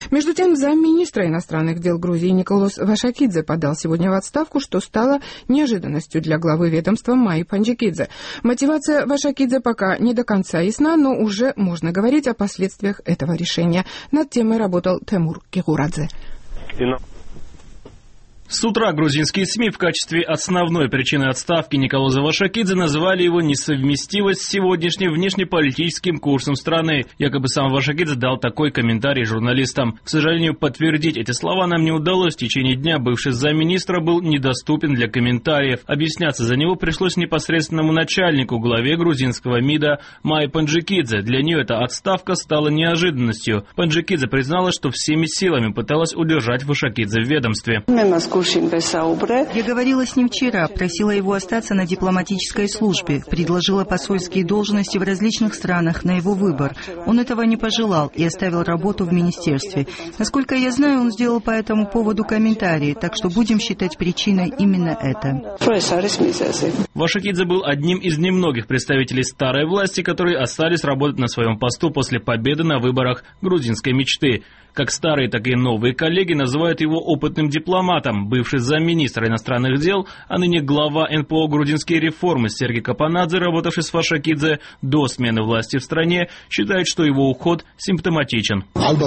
Между тем, замминистра иностранных дел Грузии Николос Вашакидзе подал сегодня в отставку, что стало неожиданностью для главы ведомства Майи Панджикидзе. Мотивация Вашакидзе пока не до конца ясна, но уже можно говорить о последствиях этого решения. Над темой работал Тимур Кигурадзе. С утра грузинские СМИ в качестве основной причины отставки Николоза Вашакидзе называли его несовместимость с сегодняшним внешнеполитическим курсом страны. Якобы сам Вашакидзе дал такой комментарий журналистам. К сожалению, подтвердить эти слова нам не удалось. В течение дня бывший замминистра был недоступен для комментариев. Объясняться за него пришлось непосредственному начальнику, главе грузинского МИДа Майи Панджикидзе. Для нее эта отставка стала неожиданностью. Панджикидзе признала, что всеми силами пыталась удержать Вашакидзе в ведомстве. Я говорила с ним вчера, просила его остаться на дипломатической службе, предложила посольские должности в различных странах на его выбор. Он этого не пожелал и оставил работу в министерстве. Насколько я знаю, он сделал по этому поводу комментарии, так что будем считать причиной именно это. Вашакидзе был одним из немногих представителей старой власти, которые остались работать на своем посту после победы на выборах грузинской мечты. Как старые, так и новые коллеги называют его опытным дипломатом. Бывший замминистра иностранных дел, а ныне глава НПО «Грузинские реформы» Сергей Капанадзе, работавший с Вашакидзе до смены власти в стране, считает, что его уход симптоматичен.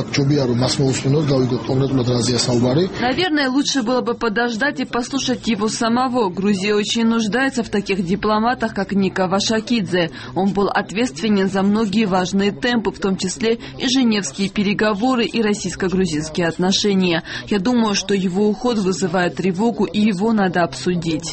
Наверное, лучше было бы подождать и послушать его самого. Грузия очень нуждается в таких дипломатах, как Ника Вашакидзе. Он был ответственен за многие важные темпы, в том числе и женевские переговоры, и российско-грузинские отношения. Я думаю, что его уход вызывает тревогу, и его надо обсудить.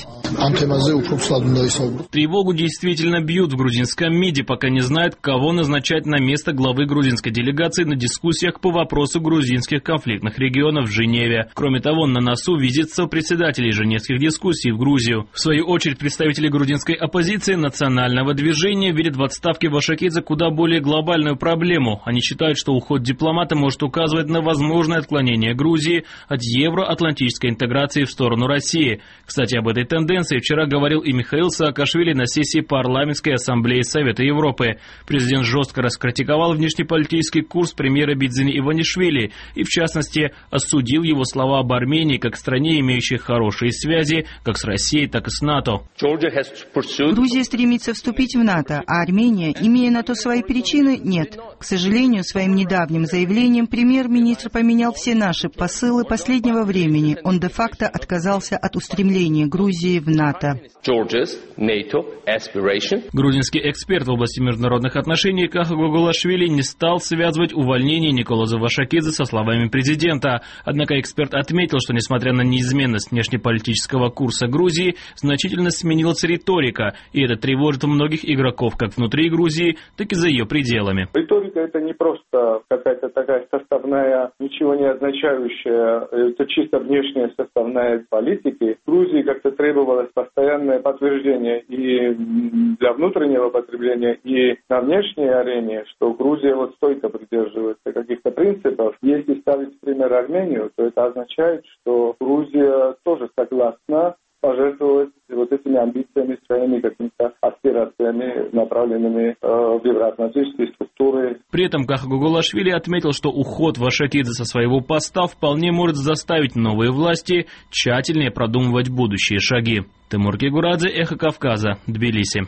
Тревогу действительно бьют в грузинском МИДе, пока не знают, кого назначать на место главы грузинской делегации на дискуссиях по вопросу грузинских конфликтных регионов в Женеве. Кроме того, на носу визит сопредседателей женевских дискуссий в Грузию. В свою очередь, представители грузинской оппозиции национального движения видят в отставке Вашакидзе куда более глобальную проблему. Они считают, что уход дипломата может указывать на возможное отклонение Грузии от евроатлантической интеграции в сторону России. Кстати, об этой тенденции вчера говорил и Михаил Саакашвили на сессии парламентской ассамблеи Совета Европы. Президент жестко раскритиковал внешнеполитический курс премьера Бидзини Иванишвили и, в частности, осудил его слова об Армении как стране, имеющей хорошие связи как с Россией, так и с НАТО. Грузия стремится вступить в НАТО, а Армения, имея на то свои причины, нет. К сожалению, своим недавним заявлением премьер-министр поменял все наши посылы последнего времени. Он де-факто отказался от устремления Грузии в НАТО. Грузинский эксперт в области международных отношений Каха Гугулашвили не стал связывать увольнение Николоза Вашакидзе со словами президента. Однако эксперт отметил, что несмотря на неизменность внешнеполитического курса Грузии, значительно сменилась риторика, и это тревожит многих игроков как внутри Грузии, так и за ее пределами. Риторика — это не просто какая-то такая составная, ничего не означающая, это чисто внешняя составная политики. В Грузии как-то требовалось постоянное подтверждение и для внутреннего потребления, и на внешней арене, что Грузия вот стойко придерживается каких-то принципов. Если ставить в пример Армению, то это означает, что Грузия тоже согласна пожертвовать вот этими амбициями, своими какими-то аспирациями, направленными в евроатлантические структуры. При этом Каха Гугулашвили отметил, что уход Вашакидзе со своего поста вполне может заставить новые власти тщательнее продумывать будущие шаги. Тимур Кигурадзе, Эхо Кавказа, Тбилиси.